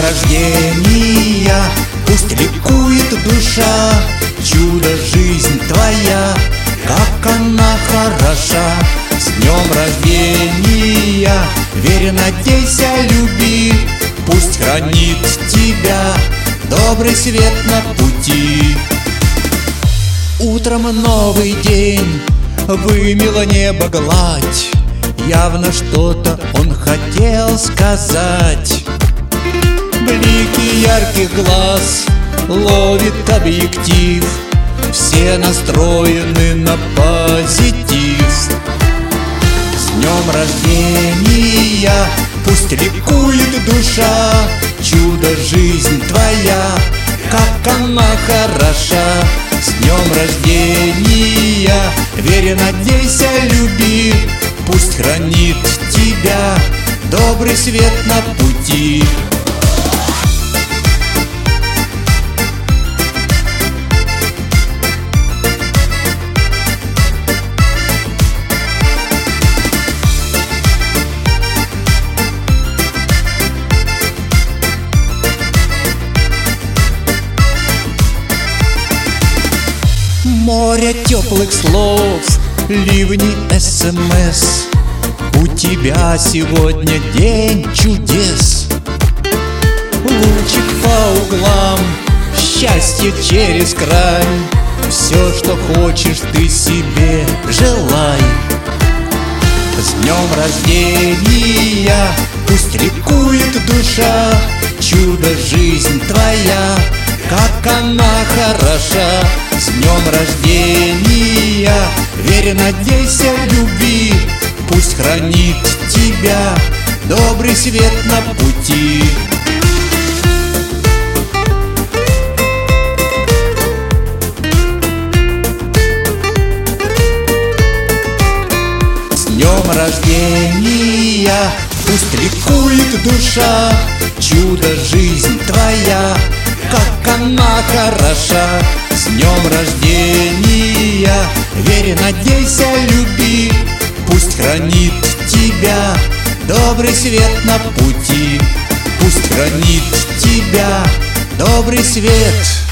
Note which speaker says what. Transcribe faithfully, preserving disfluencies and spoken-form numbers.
Speaker 1: рождения, пусть ликует душа, чудо жизнь твоя, как она хороша. С днем рождения, верь, надейся, люби, пусть хранит тебя добрый свет на пути. Утром новый день, вымело небо гладь, явно что-то он хотел сказать. Блики ярких глаз ловит объектив, все настроены на позитив. С днем рождения, пусть ликует душа, чудо жизнь твоя, как она хороша. С днем рождения, верь, надейся, люби, пусть хранит тебя добрый свет на пути. Море теплых слов, ливни СМС, у тебя сегодня день чудес. Лучик по углам, счастье через край, все, что хочешь, ты себе желай. С днем рождения, пусть ликует душа, чудо жизнь твоя, как она хороша. С днем рождения, верь, надейся, люби, пусть хранит тебя добрый свет на пути. С днем рождения, пусть ликует душа, чудо жизнь твоя, как она хороша. С днем рождения, верь, надейся, люби, пусть хранит тебя добрый свет на пути. Пусть хранит тебя добрый свет